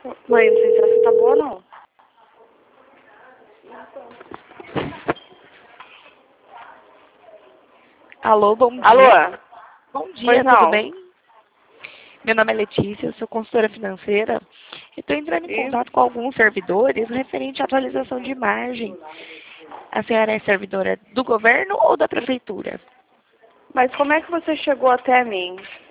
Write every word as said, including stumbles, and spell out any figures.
Mãe, não sei se essa tá boa ou não. Alô, bom dia. Alô? Bom dia, Pois tudo não. bem? Meu nome é Letícia, eu sou consultora financeira. Estou entrando em E? contato com alguns servidores referente à atualização de margem. A senhora é servidora do governo ou da prefeitura? Mas como é que você chegou até mim?